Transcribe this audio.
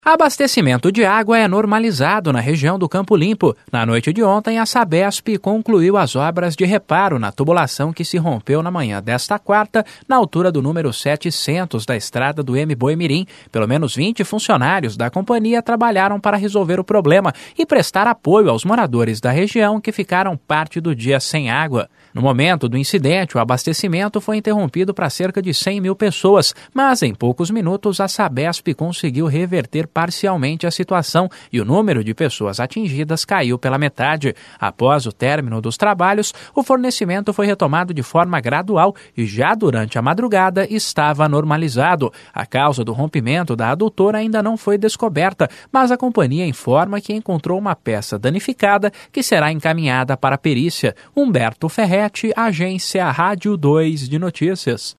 Abastecimento de água é normalizado na região do Campo Limpo. Na noite de ontem, a Sabesp concluiu as obras de reparo na tubulação que se rompeu na manhã desta quarta, na altura do número 700 da estrada do M-Boi-Mirim. Pelo menos 20 funcionários da companhia trabalharam para resolver o problema e prestar apoio aos moradores da região que ficaram parte do dia sem água. No momento do incidente, o abastecimento foi interrompido para cerca de 100 mil pessoas, mas em poucos minutos a Sabesp conseguiu reverter parcialmente a situação e o número de pessoas atingidas caiu pela metade. Após o término dos trabalhos, o fornecimento foi retomado de forma gradual e já durante a madrugada estava normalizado. A causa do rompimento da adutora ainda não foi descoberta, mas a companhia informa que encontrou uma peça danificada que será encaminhada para a perícia. Humberto Ferretti, Agência Rádio 2 de Notícias.